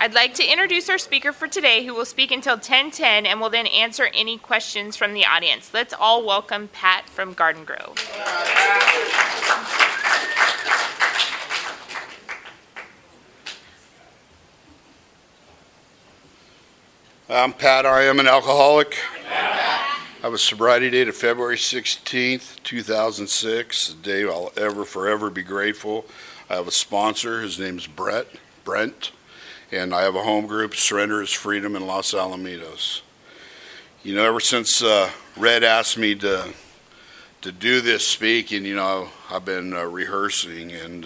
I'd like to introduce our speaker for today, who will speak until 10:10 and will then answer any questions from the audience. Let's all welcome Pat from Garden Grove. I'm Pat. I am an alcoholic. I have a sobriety date of February 16th, 2006, a day I'll ever, forever be grateful. I have a sponsor. His name's Brent, and I have a home group, Surrender is Freedom, in Los Alamitos. You know, ever since Red asked me to do this speaking, you know, I've been rehearsing, and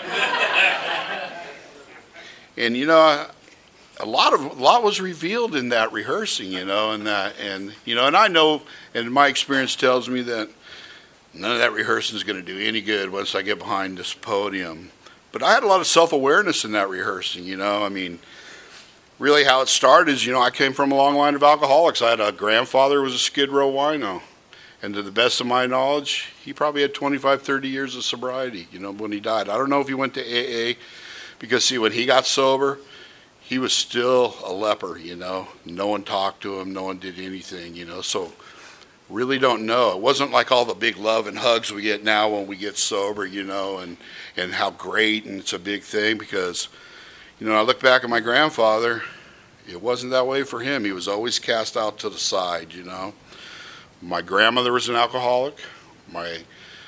you know, a lot was revealed in that rehearsing, you know, and I know, and my experience tells me that none of that rehearsing is going to do any good once I get behind this podium. But I had a lot of self-awareness in that rehearsing, you know. I mean, really how it started is, you know, I came from a long line of alcoholics. I had a grandfather who was a Skid Row wino. And to the best of my knowledge, he probably had 25, 30 years of sobriety, you know, when he died. I don't know if he went to AA, because, see, when he got sober, he was still a leper, you know. No one talked to him. No one did anything, you know. So really don't know. It wasn't like all the big love and hugs we get now when we get sober, you know, and how great, and it's a big thing because, you know, I look back at my grandfather, it wasn't that way for him. He was always cast out to the side, you know. My grandmother was an alcoholic. My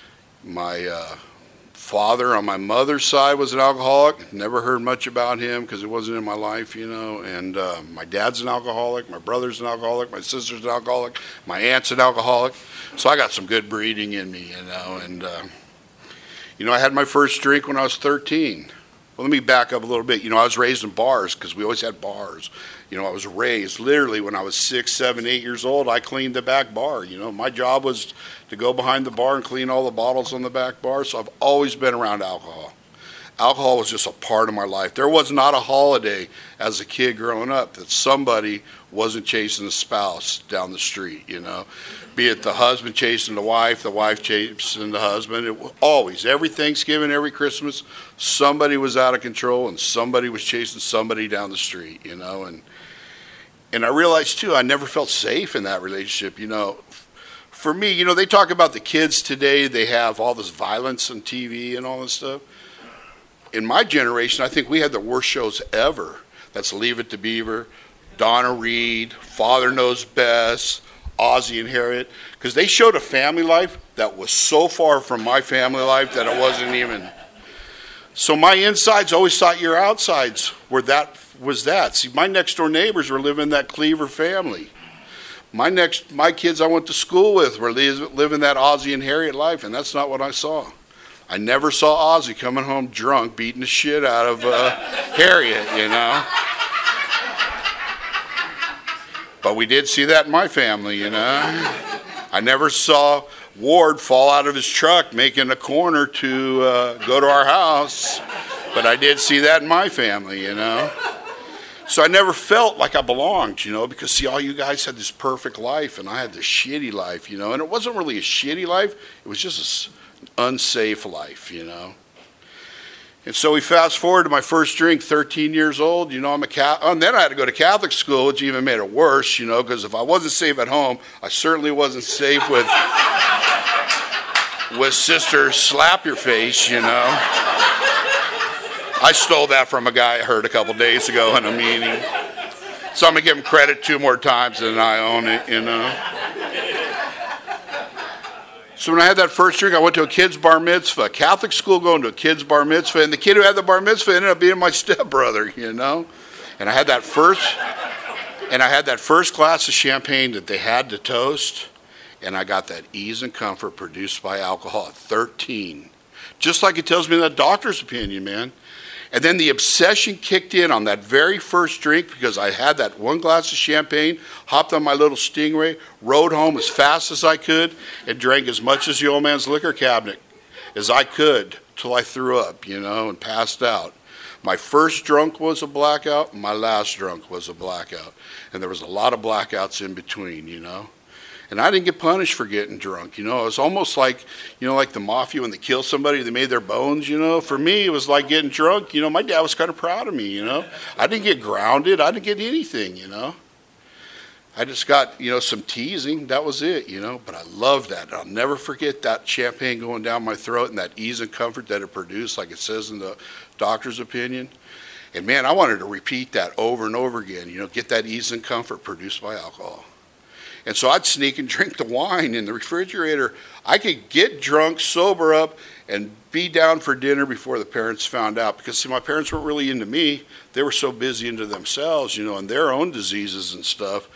father on my mother's side was an alcoholic. Never heard much about him because it wasn't in my life, you know. And my dad's an alcoholic. My brother's an alcoholic. My sister's an alcoholic. My aunt's an alcoholic. So I got some good breeding in me, you know. And, you know, I had my first drink when I was 13. Well, let me back up a little bit. You know, I was raised in bars because we always had bars. You know, I was raised literally when I was 6, 7, 8 years old, I cleaned the back bar. You know, my job was to go behind the bar and clean all the bottles on the back bar. So I've always been around alcohol. Alcohol was just a part of my life. There was not a holiday as a kid growing up that somebody wasn't chasing a spouse down the street, you know. Be it the husband chasing the wife chasing the husband. It was always, every Thanksgiving, every Christmas, somebody was out of control and somebody was chasing somebody down the street, you know. And I realized, too, I never felt safe in that relationship, you know. For me, you know, they talk about the kids today, they have all this violence on TV and all this stuff. In my generation, I think we had the worst shows ever. That's Leave It to Beaver, Donna Reed, Father Knows Best, Ozzie and Harriet, because they showed a family life that was so far from my family life that it wasn't even. So my insides always thought your outsides were that. See, my next door neighbors were living that Cleaver family. My kids I went to school with were living that Ozzie and Harriet life, and that's not what I saw. I never saw Ozzie coming home drunk, beating the shit out of Harriet, you know. But we did see that in my family, you know. I never saw Ward fall out of his truck making a corner to go to our house, but I did see that in my family, you know. So I never felt like I belonged, you know, because, see, all you guys had this perfect life, and I had this shitty life, you know. And it wasn't really a shitty life. It was just an unsafe life, you know. And so we fast forward to my first drink, 13 years old. You know, I'm a Catholic. And then I had to go to Catholic school, which even made it worse, you know, because if I wasn't safe at home, I certainly wasn't safe with Sister Slap Your Face, you know. I stole that from a guy I heard a couple days ago in a meeting. So I'm going to give him credit 2 more times than I own it, you know. So when I had that first drink, I went to a kid's bar mitzvah, Catholic school going to a kid's bar mitzvah, and the kid who had the bar mitzvah ended up being my stepbrother, you know. And I had that first glass of champagne that they had to toast, and I got that ease and comfort produced by alcohol at 13. Just like it tells me in that doctor's opinion, man. And then the obsession kicked in on that very first drink because I had that 1 glass of champagne, hopped on my little Stingray, rode home as fast as I could, and drank as much as the old man's liquor cabinet as I could till I threw up, you know, and passed out. My first drunk was a blackout. My last drunk was a blackout. And there was a lot of blackouts in between, you know. And I didn't get punished for getting drunk. It was almost like, like the mafia when they kill somebody, they made their bones, For me, it was like getting drunk. My dad was kind of proud of me, I didn't get grounded. I didn't get anything, I just got, some teasing. That was it, But I loved that. I'll never forget that champagne going down my throat and that ease and comfort that it produced, like it says in the doctor's opinion. And, man, I wanted to repeat that over and over again, get that ease and comfort produced by alcohol. And so I'd sneak and drink the wine in the refrigerator. I could get drunk, sober up, and be down for dinner before the parents found out. Because, see, my parents weren't really into me. They were so busy into themselves, and their own diseases and stuff.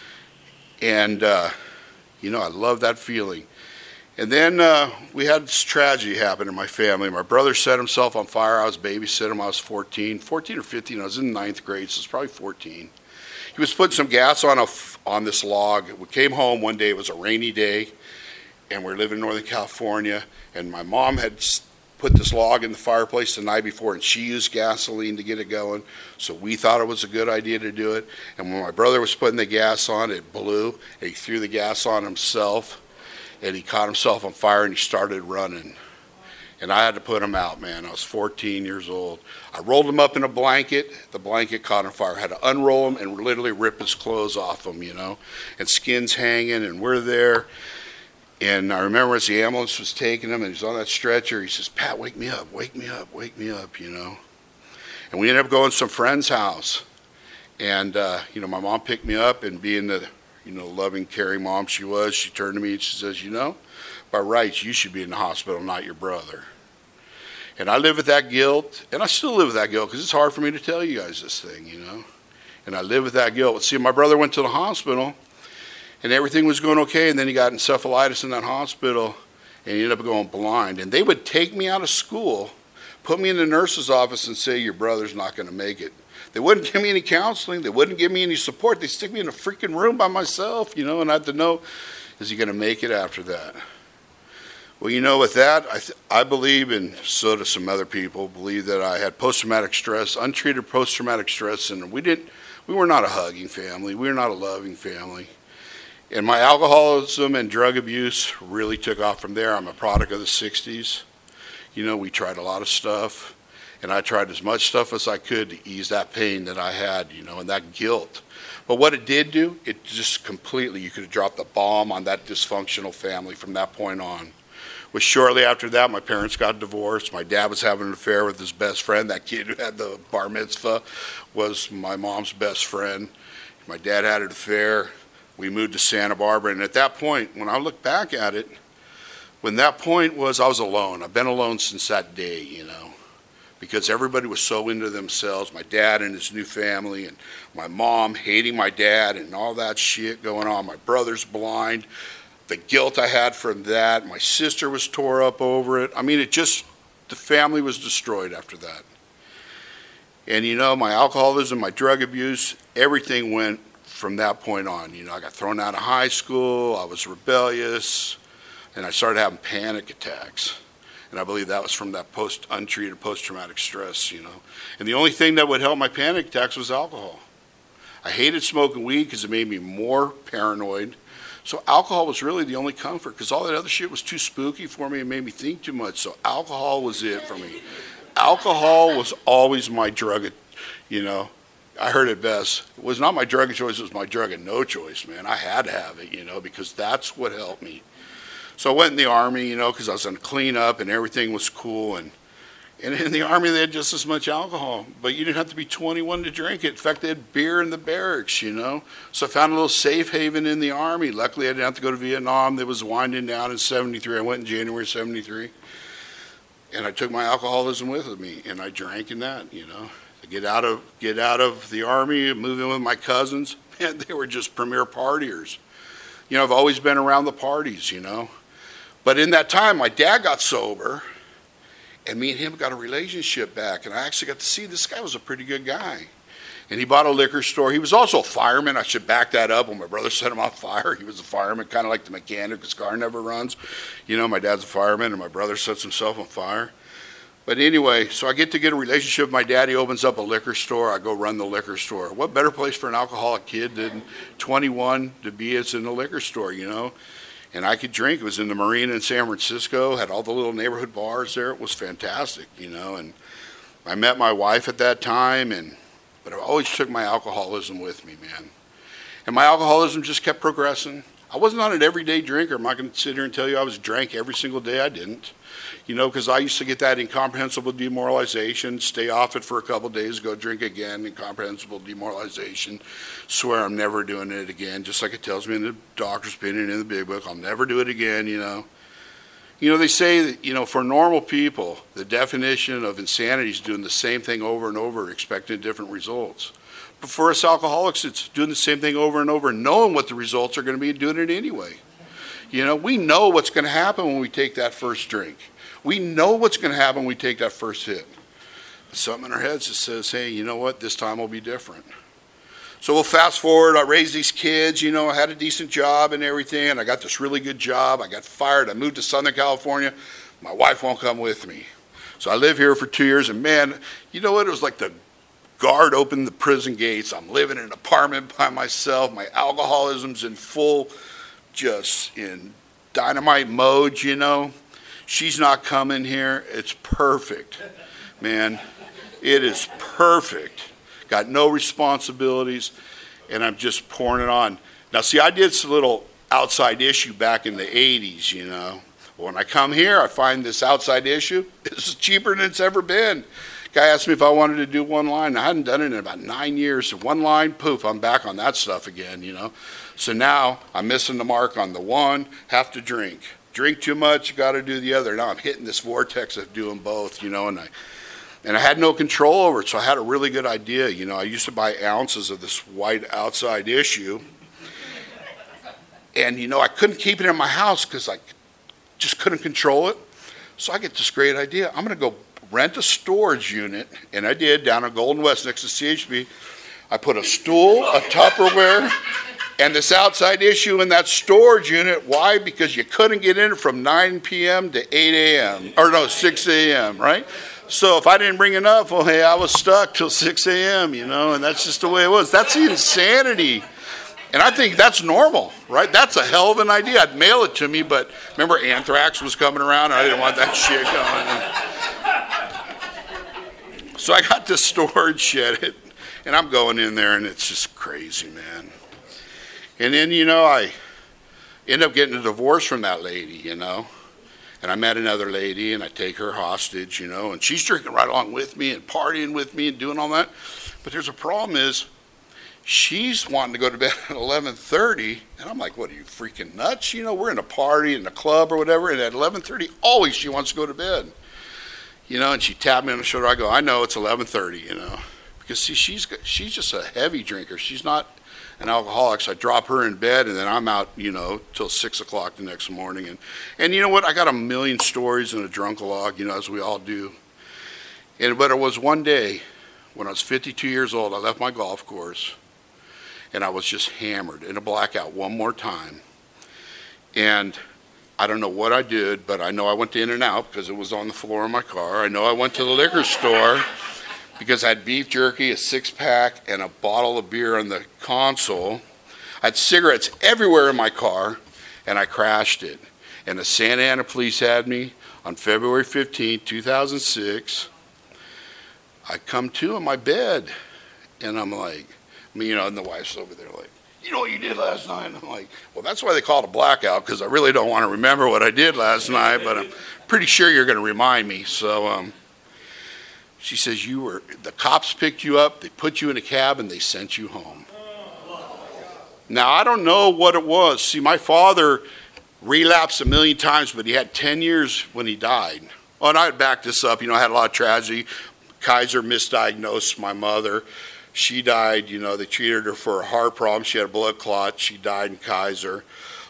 And, I love that feeling. And then we had this tragedy happen in my family. My brother set himself on fire. I was babysitting him. I was 14 or 15. I was in ninth grade, so it's probably 14. He was putting some gas on this log. We came home one day. It was a rainy day, and we're living in Northern California. And my mom had put this log in the fireplace the night before, and she used gasoline to get it going. So we thought it was a good idea to do it. And when my brother was putting the gas on, it blew. And he threw the gas on himself, and he caught himself on fire, and he started running. And I had to put him out, man. I was 14 years old. I rolled him up in a blanket. The blanket caught on fire. I had to unroll him and literally rip his clothes off him, and skin's hanging, and we're there. And I remember as the ambulance was taking him, and he's on that stretcher, he says, "Pat, wake me up, wake me up, wake me up," And we ended up going to some friend's house. And, my mom picked me up, and being the, loving, caring mom she was, she turned to me and she says, by rights, you should be in the hospital, not your brother. And I live with that guilt, and I still live with that guilt because it's hard for me to tell you guys this thing, And I live with that guilt. But see, my brother went to the hospital, and everything was going okay, and then he got encephalitis in that hospital, and he ended up going blind. And they would take me out of school, put me in the nurse's office, and say, "Your brother's not going to make it." They wouldn't give me any counseling. They wouldn't give me any support. They stick me in a freaking room by myself, and I had to know, is he going to make it after that? Well, with that, I believe, and so do some other people, believe that I had post-traumatic stress, untreated post-traumatic stress, and we were not a hugging family. We were not a loving family. And my alcoholism and drug abuse really took off from there. I'm a product of the 60s. We tried a lot of stuff, and I tried as much stuff as I could to ease that pain that I had, and that guilt. But what it did do, it just completely, you could have dropped a bomb on that dysfunctional family from that point on. Was shortly after that, my parents got divorced. My dad was having an affair with his best friend. That kid who had the bar mitzvah was my mom's best friend. My dad had an affair. We moved to Santa Barbara. And at that point, when I look back at it, when that point was, I was alone. I've been alone since that day, because everybody was so into themselves. My dad and his new family, and my mom hating my dad, and all that shit going on. My brother's blind. The guilt I had from that. My sister was tore up over it. I mean, the family was destroyed after that. And, my alcoholism, my drug abuse, everything went from that point on. I got thrown out of high school. I was rebellious. And I started having panic attacks. And I believe that was from that untreated post-traumatic stress, And the only thing that would help my panic attacks was alcohol. I hated smoking weed because it made me more paranoid. So alcohol was really the only comfort because all that other shit was too spooky for me and made me think too much. So alcohol was it for me. Alcohol was always my drug, I heard it best. It was not my drug of choice, it was my drug of no choice, man. I had to have it, because that's what helped me. So I went in the Army, because I was on cleanup and everything was cool. And in the Army, they had just as much alcohol, but you didn't have to be 21 to drink it. In fact, they had beer in the barracks, So I found a little safe haven in the Army. Luckily, I didn't have to go to Vietnam. That was winding down in 73. I went in January 73. And I took my alcoholism with me, and I drank in that, To get out of the Army, move in with my cousins, man, they were just premier partiers. I've always been around the parties, But in that time, my dad got sober. And me and him got a relationship back, and I actually got to see this guy was a pretty good guy. And he bought a liquor store. He was also a fireman. I should back that up. When my brother set him on fire, he was a fireman, kind of like the mechanic. His car never runs. My dad's a fireman, and my brother sets himself on fire. But anyway, so I get a relationship with my dad. He opens up a liquor store. I go run the liquor store. What better place for an alcoholic kid than 21 to be as in the liquor store, you know? And I could drink. It was in the Marina in San Francisco, had all the little neighborhood bars there. It was fantastic, you know. And I met my wife at that time, but I always took my alcoholism with me, man. And my alcoholism just kept progressing. I was not an everyday drinker. I'm not going to sit here and tell you I was drank every single day. I didn't. You know, because I used to get that incomprehensible demoralization, stay off it for a couple of days, go drink again, incomprehensible demoralization, swear I'm never doing it again, just like it tells me in the doctor's opinion in the big book, I'll never do it again, you know. You know, they say that, you know, for normal people, the definition of insanity is doing the same thing over and over, expecting different results. But for us alcoholics, it's doing the same thing over and over, knowing what the results are going to be and doing it anyway. You know, we know what's going to happen when we take that first drink. We know what's going to happen when we take that first hit. Something in our heads that says, hey, you know what, this time will be different. So we'll fast forward. I raised these kids, you know, I had a decent job and everything, and I got this really good job. I got fired. I moved to Southern California. My wife won't come with me. So I live here for 2 years, and man, you know what, it was like the guard opened the prison gates. I'm living in an apartment by myself. My alcoholism's in full, just in dynamite mode, you know. She's not coming here. It's perfect, man. It is perfect. Got no responsibilities, and I'm just pouring it on. Now, see, I did some little outside issue back in the 80s, you know. When I come here, I find this outside issue. It's cheaper than it's ever been. Guy asked me if I wanted to do one line. I hadn't done it in about 9 years. So one line, poof, I'm back on that stuff again, you know. So now I'm missing the mark on the one, have to drink. Drink too much, got to do the other. Now I'm hitting this vortex of doing both, you know, and I had no control over it, so I had a really good idea. You know, I used to buy ounces of this white outside issue, and, you know, I couldn't keep it in my house because I just couldn't control it. So I get this great idea. I'm going to go rent a storage unit, and I did, down in Golden West next to CHB. I put a stool, a Tupperware, and this outside issue in that storage unit. Why? Because you couldn't get in it from 9 p.m. to 8 a.m. Or no, 6 a.m., right? So if I didn't bring enough, well, hey, I was stuck till 6 a.m., you know, and that's just the way it was. That's the insanity. And I think that's normal, right? That's a hell of an idea. I'd mail it to me, but remember anthrax was coming around, and I didn't want that shit coming. So I got this storage shed, and I'm going in there, and it's just crazy, man. And then, you know, I end up getting a divorce from that lady, you know. And I met another lady, and I take her hostage, you know. And she's drinking right along with me and partying with me and doing all that. But there's a problem is she's wanting to go to bed at 11:30. And I'm like, what, are you freaking nuts? You know, we're in a party in a club or whatever. And at 11:30, always she wants to go to bed. You know, and she tapped me on the shoulder. I go, I know, it's 11:30, you know. Because, see, she's just a heavy drinker. She's not an alcoholic, so I drop her in bed, and then I'm out, you know, till 6 o'clock the next morning. And you know what? I got a million stories in a drunk-a-log, you know, as we all do. But it was one day when I was 52 years old, I left my golf course, and I was just hammered in a blackout one more time. And I don't know what I did, but I know I went to In-N-Out because it was on the floor of my car. I know I went to the liquor store because I had beef jerky, a six-pack, and a bottle of beer on the console. I had cigarettes everywhere in my car, and I crashed it. And the Santa Ana police had me on February 15, 2006. I come to in my bed, and I'm like, you know, and the wife's over there like, you know what you did last night? And I'm like, well, that's why they call it a blackout, because I really don't want to remember what I did last night, but I'm pretty sure you're going to remind me. So she says, the cops picked you up, they put you in a cab, and they sent you home. Now, I don't know what it was. See, my father relapsed a million times, but he had 10 years when he died. Oh, and I would back this up. You know, I had a lot of tragedy. Kaiser misdiagnosed my mother. She died, you know, they treated her for a heart problem. She had a blood clot. She died in Kaiser.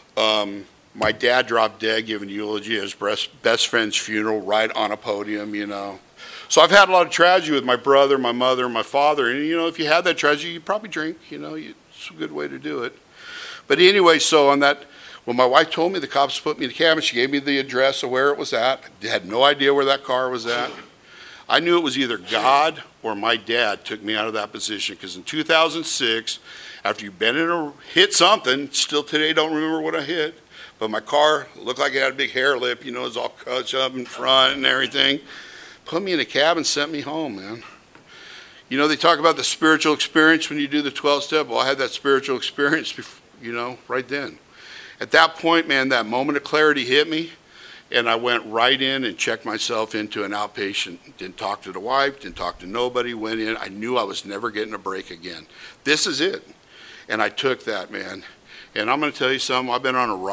My dad dropped dead giving eulogy at his best friend's funeral right on a podium, you know. So I've had a lot of tragedy with my brother, my mother, my father. And, you know, if you had that tragedy, you probably drink, you know. It's a good way to do it. But anyway, so on that, when my wife told me the cops put me in the cabin, she gave me the address of where it was at. I had no idea where that car was at. I knew it was either God or my dad took me out of that position, because in 2006, after you've been in a hit something, still today don't remember what I hit, but my car looked like it had a big hair lip, it was all cut up in front and everything. Put me in a cab and sent me home, man. They talk about the spiritual experience when you do the 12-step. Well, I had that spiritual experience, right then. At that point, man, that moment of clarity hit me, and I went right in and checked myself into an outpatient. Didn't talk to the wife, didn't talk to nobody, went in. I knew I was never getting a break again. This is it. And I took that, man. And I'm going to tell you something. I've been on a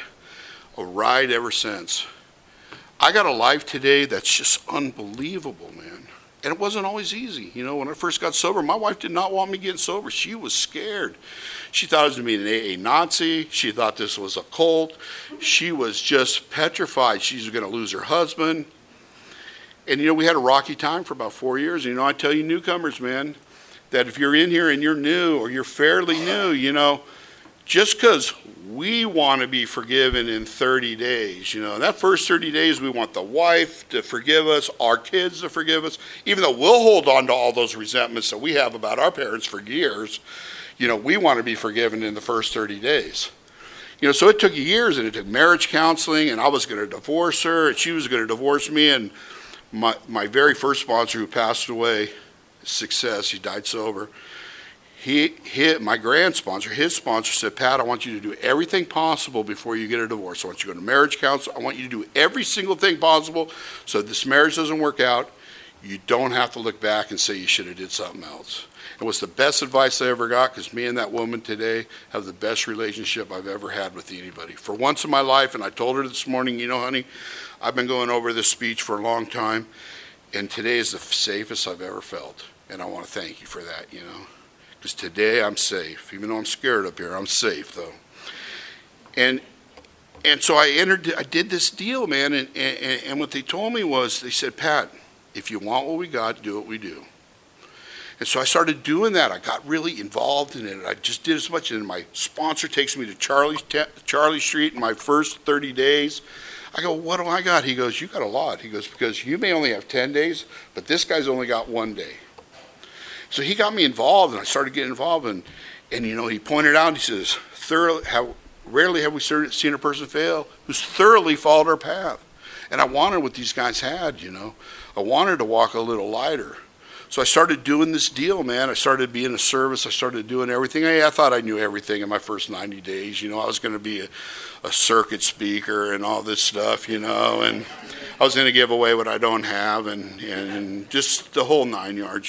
ride ever since. I got a life today that's just unbelievable, man. And it wasn't always easy. When I first got sober, my wife did not want me getting sober. She was scared. She thought I was going to be an AA Nazi. She thought this was a cult. She was just petrified she was going to lose her husband. And, we had a rocky time for about 4 years. I tell you newcomers, man, that if you're in here and you're new or you're fairly new, just because we want to be forgiven in 30 days, that first 30 days we want the wife to forgive us, our kids to forgive us, even though we'll hold on to all those resentments that we have about our parents for years, we want to be forgiven in the first 30 days. So it took years, and it took marriage counseling, and I was going to divorce her, and she was going to divorce me, and my very first sponsor, who passed away, Success, he died sober, my grand sponsor, his sponsor said, Pat, I want you to do everything possible before you get a divorce. I want you to go to marriage counsel. I want you to do every single thing possible so this marriage doesn't work out. You don't have to look back and say you should have did something else. It was the best advice I ever got, because me and that woman today have the best relationship I've ever had with anybody. For once in my life, and I told her this morning, honey, I've been going over this speech for a long time, and today is the safest I've ever felt. And I want to thank you for that, because today I'm safe. Even though I'm scared up here, I'm safe, though. And so I did this deal, man, and what they told me was, they said, Pat, if you want what we got, do what we do. And so I started doing that. I got really involved in it. I just did as much. And my sponsor takes me to Charlie Street in my first 30 days. I go, what do I got? He goes, you got a lot. He goes, because you may only have 10 days, but this guy's only got 1 day. So he got me involved, and I started getting involved. And he pointed out, he says, rarely have we seen a person fail who's thoroughly followed our path. And I wanted what these guys had, I wanted to walk a little lighter. So I started doing this deal, man. I started being a service. I started doing everything. I thought I knew everything in my first 90 days. I was going to be a circuit speaker and all this stuff, and I was going to give away what I don't have and just the whole 9 yards,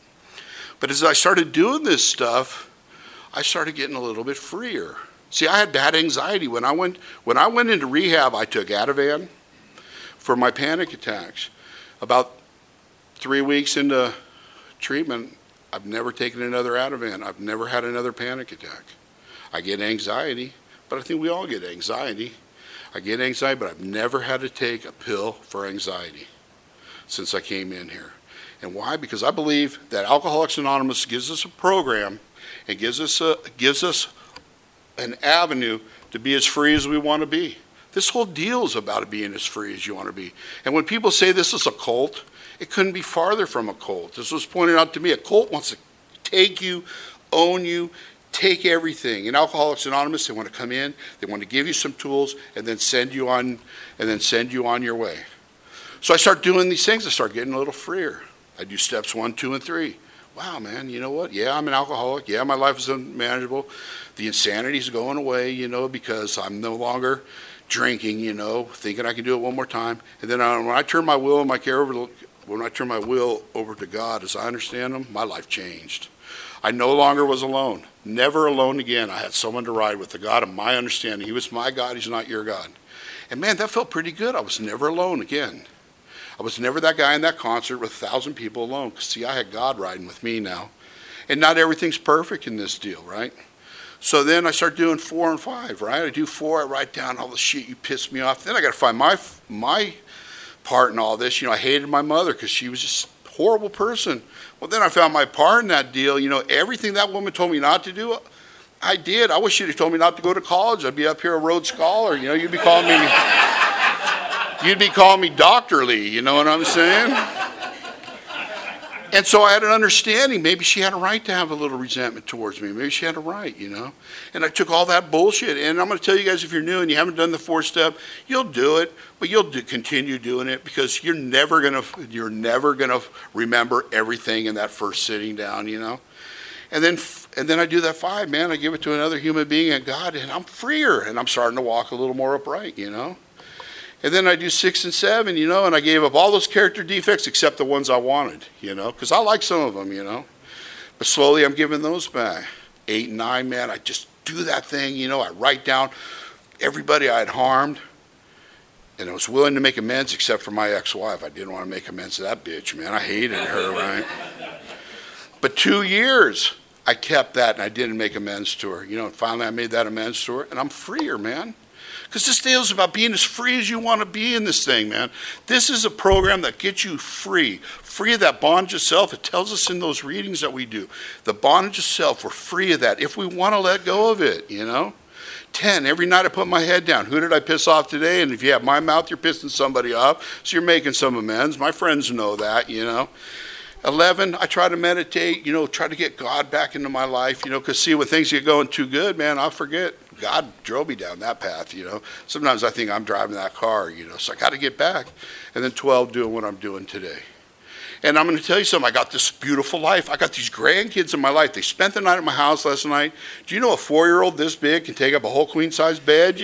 But as I started doing this stuff, I started getting a little bit freer. See, I had bad anxiety. When I went into rehab, I took Ativan for my panic attacks. About 3 weeks into treatment, I've never taken another Ativan. I've never had another panic attack. I get anxiety, but I think we all get anxiety. I get anxiety, but I've never had to take a pill for anxiety since I came in here. And why? Because I believe that Alcoholics Anonymous gives us a program and gives us an avenue to be as free as we want to be. This whole deal is about being as free as you want to be. And when people say this is a cult, it couldn't be farther from a cult. This was pointed out to me. A cult wants to take you, own you, take everything. In Alcoholics Anonymous, they want to come in, they want to give you some tools, and then send you on your way. So I start doing these things. I start getting a little freer. I do steps 1, 2, and 3. Wow, man, you know what? Yeah, I'm an alcoholic. Yeah, my life is unmanageable. The insanity is going away, because I'm no longer drinking, thinking I can do it one more time. And then when I turn my will and my care over to God, as I understand Him, my life changed. I no longer was alone. Never alone again. I had someone to ride with, the God of my understanding. He was my God. He's not your God. And man, that felt pretty good. I was never alone again. I was never that guy in that concert with 1,000 people alone. Because see, I had God riding with me now. And not everything's perfect in this deal, right? So then I start doing 4 and 5, right? I do 4, I write down all the shit you pissed me off. Then I got to find my part in all this. I hated my mother because she was just a horrible person. Well, then I found my part in that deal. Everything that woman told me not to do, I did. I wish she'd have told me not to go to college. I'd be up here a Rhodes Scholar. You'd be calling me Dr. Lee. You know what I'm saying? And so I had an understanding. Maybe she had a right to have a little resentment towards me. Maybe she had a right, And I took all that bullshit. And I'm going to tell you guys, if you're new and you haven't done the 4-step, you'll do it, but you'll continue doing it because you're never gonna remember everything in that first sitting down, And then I do that 5, man. I give it to another human being and God, and I'm freer, and I'm starting to walk a little more upright, And then I do 6 and 7, and I gave up all those character defects except the ones I wanted, because I like some of them, But slowly I'm giving those back. 8 and 9, man, I just do that thing, I write down everybody I had harmed, and I was willing to make amends except for my ex-wife. I didn't want to make amends to that bitch, man. I hated her, right? But 2 years, I kept that, and I didn't make amends to her. And finally I made that amends to her, and I'm freer, man. Because this deal is about being as free as you want to be in this thing, man. This is a program that gets you free of that bondage of self. It tells us in those readings that we do. The bondage of self, we're free of that if we want to let go of it, 10, every night I put my head down. Who did I piss off today? And if you have my mouth, you're pissing somebody off. So you're making some amends. My friends know that, 11, I try to meditate, try to get God back into my life, because see, when things get going too good, man, I'll forget. God drove me down that path, Sometimes I think I'm driving that car, so I got to get back. And then 12, doing what I'm doing today. And I'm going to tell you something. I got this beautiful life. I got these grandkids in my life. They spent the night at my house last night. Do you know a 4-year-old this big can take up a whole queen-size bed,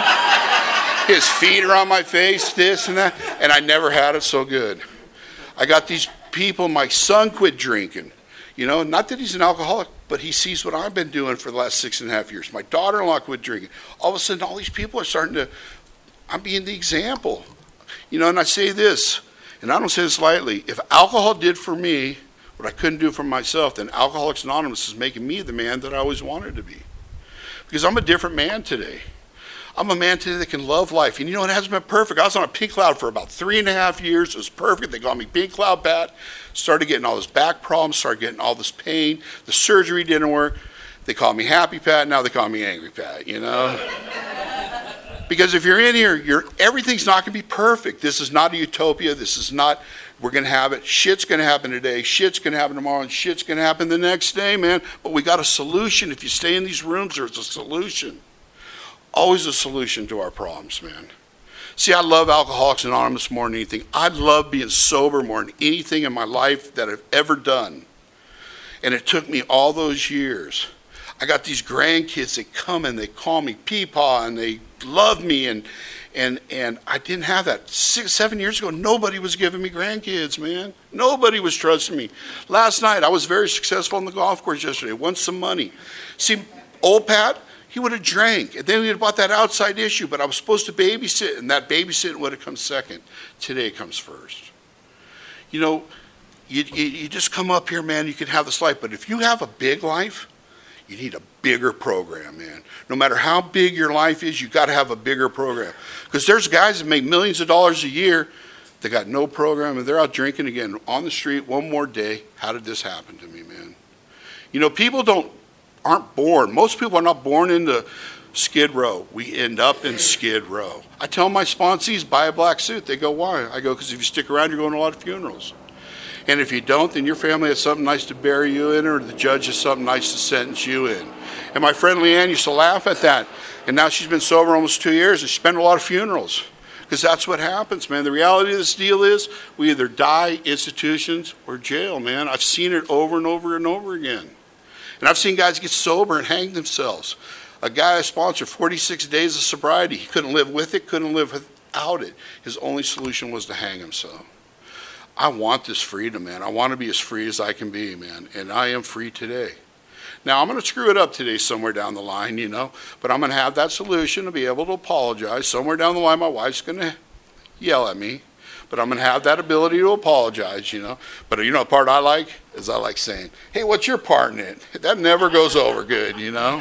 His feet are on my face, this and that. And I never had it so good. I got these people. My son quit drinking. Not that he's an alcoholic, but he sees what I've been doing for the last 6.5 years. My daughter-in-law quit drinking. All of a sudden, all these people are I'm being the example. And I say this, and I don't say this lightly, if alcohol did for me what I couldn't do for myself, then Alcoholics Anonymous is making me the man that I always wanted to be. Because I'm a different man today. I'm a man today that can love life. And it hasn't been perfect. I was on a pink cloud for about 3.5 years. It was perfect. They called me Pink Cloud Pat. Started getting all this back problems, started getting all this pain. The surgery didn't work. They called me Happy Pat. Now they call me Angry Pat, Because if you're in here, everything's not going to be perfect. This is not a utopia. This is not, we're going to have it. Shit's going to happen today. Shit's going to happen tomorrow. And shit's going to happen the next day, man. But we got a solution. If you stay in these rooms, there's a solution. Always a solution to our problems, man. See, I love Alcoholics Anonymous more than anything. I love being sober more than anything in my life that I've ever done. And it took me all those years. I got these grandkids that come and they call me Peepaw and they love me and I didn't have that. 7 years ago, nobody was giving me grandkids, man. Nobody was trusting me. Last night, I was very successful on the golf course yesterday. Won some money. See, old Pat, he would have drank, and then he would have bought that outside issue, but I was supposed to babysit, and that babysitting would have come second. Today comes first. You just come up here, man, you can have this life, but if you have a big life, you need a bigger program, man. No matter how big your life is, you got to have a bigger program. Because there's guys that make millions of dollars a year, they got no program, and they're out drinking again on the street one more day. How did this happen to me, man? People aren't born. Most people are not born into Skid Row. We end up in Skid Row. I tell my sponsees, buy a black suit. They go, why? I go, because if you stick around, you're going to a lot of funerals. And if you don't, then your family has something nice to bury you in, or the judge has something nice to sentence you in. And my friend Leanne used to laugh at that. And now she's been sober almost 2 years, and she's been to a lot of funerals. Because that's what happens, man. The reality of this deal is we either die institutions or jail, man. I've seen it over and over and over again. And I've seen guys get sober and hang themselves. A guy I sponsored, 46 days of sobriety. He couldn't live with it, couldn't live without it. His only solution was to hang himself. I want this freedom, man. I want to be as free as I can be, man. And I am free today. Now, I'm going to screw it up today somewhere down the line, but I'm going to have that solution to be able to apologize. Somewhere down the line, my wife's going to yell at me, but I'm going to have that ability to apologize, But the part I like is I like saying, hey, what's your part in it? That never goes over good,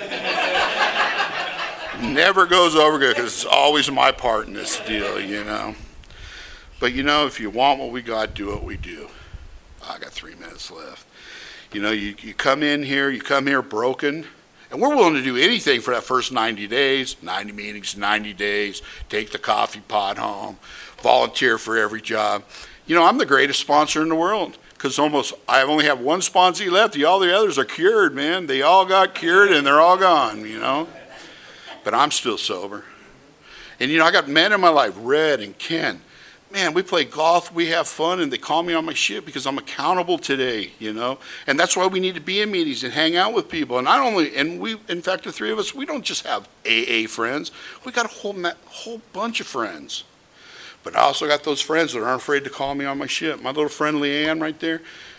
Never goes over good because it's always my part in this deal, But if you want what we got, do what we do. I got 3 minutes left. You come in here, you come here broken, and we're willing to do anything for that first 90 days, 90 meetings, 90 days, take the coffee pot home, volunteer for every job. I'm the greatest sponsor in the world because I only have one sponsee left. All the others are cured, man. They all got cured and they're all gone, But I'm still sober. And, I got men in my life, Red and Ken. Man, we play golf, we have fun, and they call me on my shit because I'm accountable today, And that's why we need to be in meetings and hang out with people. And we, in fact, the three of us, we don't just have AA friends. We got a whole bunch of friends. But I also got those friends that aren't afraid to call me on my shit. My little friend Leanne right there,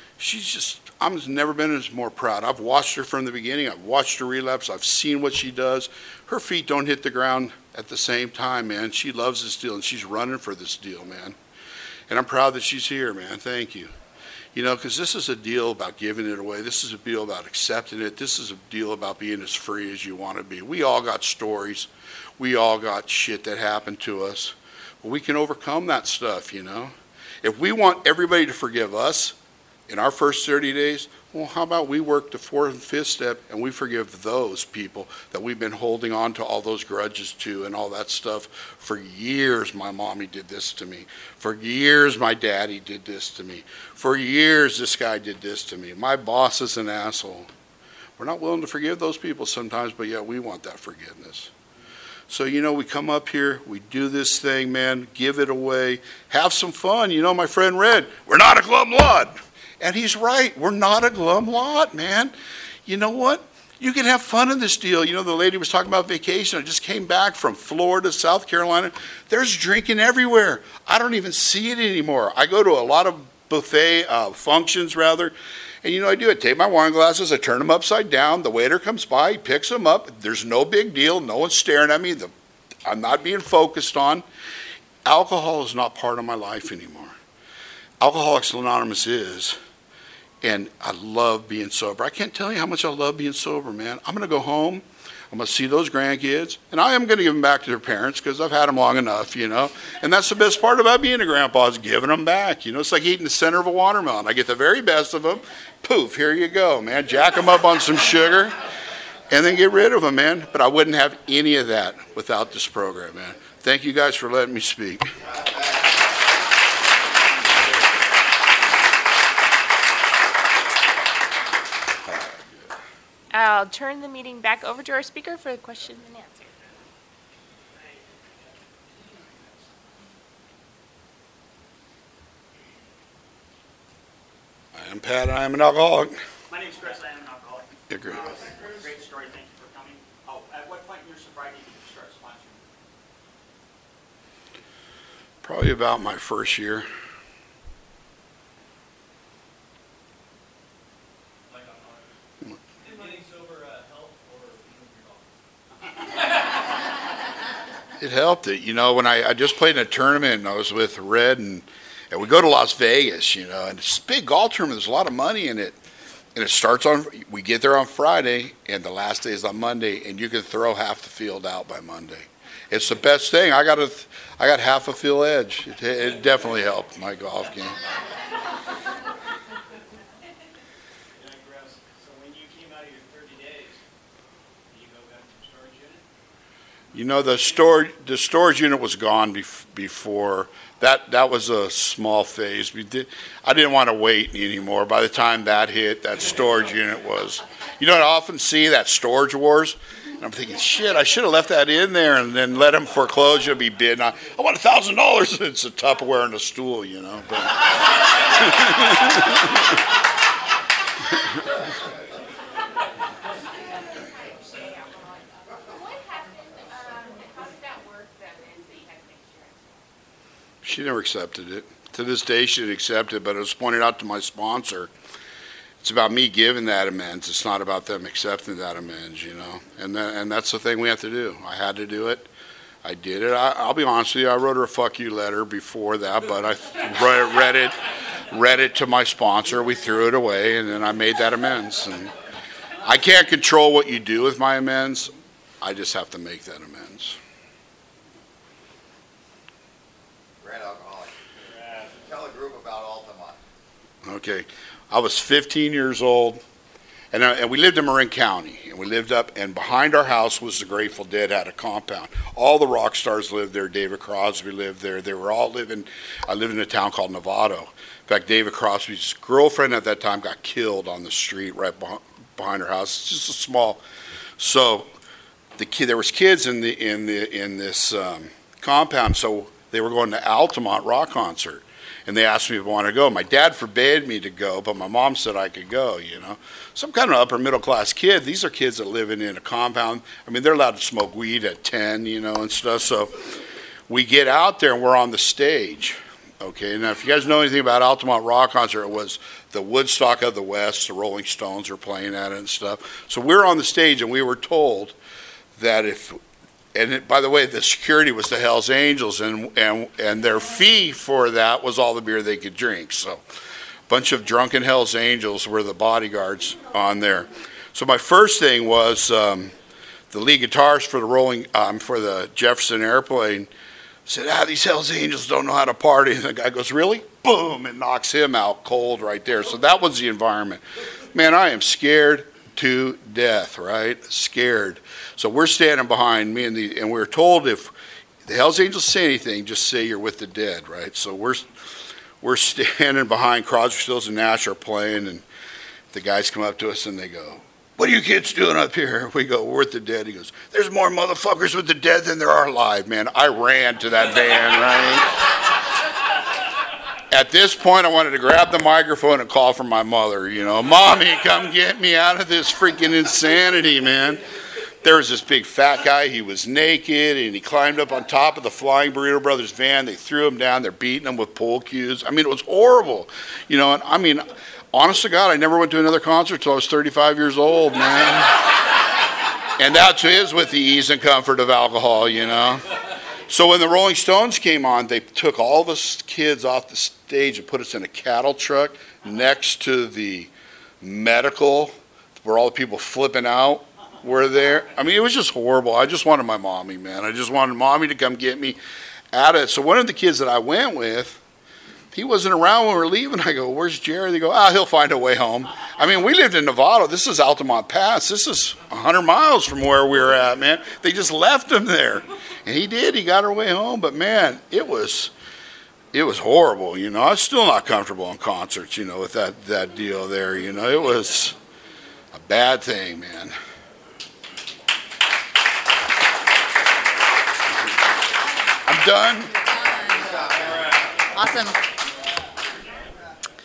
I've never been as more proud. I've watched her from the beginning. I've watched her relapse. I've seen what she does. Her feet don't hit the ground at the same time, man. She loves this deal, and she's running for this deal, man. And I'm proud that she's here, man. Thank you. Because this is a deal about giving it away. This is a deal about accepting it. This is a deal about being as free as you want to be. We all got stories. We all got shit that happened to us. But we can overcome that stuff, If we want everybody to forgive us in our first 30 days, well, how about we work the fourth and fifth step and we forgive those people that we've been holding on to all those grudges to and all that stuff. For years, my mommy did this to me. For years, my daddy did this to me. For years, this guy did this to me. My boss is an asshole. We're not willing to forgive those people sometimes, but yet we want that forgiveness. So, we come up here, we do this thing, man, give it away, have some fun. My friend Red, we're not a glum lot. And he's right. We're not a glum lot, man. You know what? You can have fun in this deal. The lady was talking about vacation. I just came back from Florida, South Carolina. There's drinking everywhere. I don't even see it anymore. I go to a lot of buffet functions, rather. And I do it. Take my wine glasses. I turn them upside down. The waiter comes by. He picks them up. There's no big deal. No one's staring at me. I'm not being focused on. Alcohol is not part of my life anymore. Alcoholics Anonymous is. And I love being sober. I can't tell you how much I love being sober, man. I'm going to go home. I'm going to see those grandkids. And I am going to give them back to their parents because I've had them long enough, And that's the best part about being a grandpa is giving them back. It's like eating the center of a watermelon. I get the very best of them. Poof, here you go, man. Jack them up on some sugar and then get rid of them, man. But I wouldn't have any of that without this program, man. Thank you guys for letting me speak. I'll turn the meeting back over to our speaker for the question and answer. I am Pat. I am an alcoholic. My name's Chris. I am an alcoholic. Yeah, great. Great story. Thank you for coming. At what point in your sobriety did you start sponsoring? Probably about my first year. It helped it, when I just played in a tournament and I was with Red and we go to Las Vegas, and it's a big golf tournament. There's a lot of money in it. And it starts we get there on Friday and the last day is on Monday and you can throw half the field out by Monday. It's the best thing. I got half a field edge. It definitely helped my golf game. The storage unit was gone before. That was a small phase. I didn't want to wait anymore. By the time that hit, that storage unit was. I often see that Storage Wars. And I'm thinking, shit, I should have left that in there and then let them foreclose. You'll be bidding. I want $1,000. It's a Tupperware and a stool, But. She never accepted it. To this day, she didn't accept it, but it was pointed out to my sponsor. It's about me giving that amends. It's not about them accepting that amends, And that's the thing we have to do. I had to do it. I did it. I'll be honest with you. I wrote her a fuck you letter before that, but I read it to my sponsor. We threw it away, and then I made that amends. And I can't control what you do with my amends. I just have to make that amends. Tell a group about Altamont. Okay. I was 15 years old, And we lived in Marin County, and we lived up, and behind our house was the Grateful Dead, had a compound. All the rock stars lived there. David Crosby lived there. They were all living, I lived in a town called Novato. In fact, David Crosby's girlfriend at that time got killed on the street right behind her house. It's just a small, so there was kids in this compound, so they were going to Altamont rock concert. And they asked me if I wanted to go. My dad forbade me to go, but my mom said I could go, you know. So I'm kind of an upper middle class kid. These are kids that live in a compound. I mean, they're allowed to smoke weed at 10, you know, and stuff. So we get out there and we're on the stage. Okay, now if you guys know anything about Altamont Rock Concert, it was the Woodstock of the West. The Rolling Stones were playing at it and stuff. So we're on the stage and we were told that by the way, the security was the Hells Angels, and their fee for that was all the beer they could drink. So a bunch of drunken Hells Angels were the bodyguards on there. So my first thing was the lead guitarist for the Jefferson Airplane said, these Hells Angels don't know how to party. And the guy goes, really? Boom, and knocks him out cold right there. So that was the environment. Man, I am scared to death, right? Scared. So we're standing behind me, and we were told if the Hells Angels say anything, just say you're with the Dead, right? So we're standing behind. Crosby, Stills, and Nash are playing, and the guys come up to us and they go, what are you kids doing up here? We go, we're with the Dead. He goes, there's more motherfuckers with the Dead than there are alive, man. I ran to that van, right? At this point, I wanted to grab the microphone and call for my mother, you know. Mommy, come get me out of this freaking insanity, man. There was this big fat guy. He was naked, and he climbed up on top of the Flying Burrito Brothers van. They threw him down. They're beating him with pole cues. I mean, it was horrible. You know, and I mean, honest to God, I never went to another concert until I was 35 years old, man. And that is with the ease and comfort of alcohol, you know. So when the Rolling Stones came on, they took all of us kids off the stage and put us in a cattle truck next to the medical where all the people flipping out were there. I mean, it was just horrible. I just wanted my mommy, man. I just wanted mommy to come get me out of it. So one of the kids that I went with, he wasn't around when we were leaving. I go, where's Jerry? They go, he'll find a way home. I mean, we lived in Novato. This is Altamont Pass. This is 100 miles from where we were at, man. They just left him there. And he did. He got our way home. But, man, it was horrible, you know. I was still not comfortable in concerts, you know, with that deal there, you know. It was a bad thing, man. I'm done. Awesome.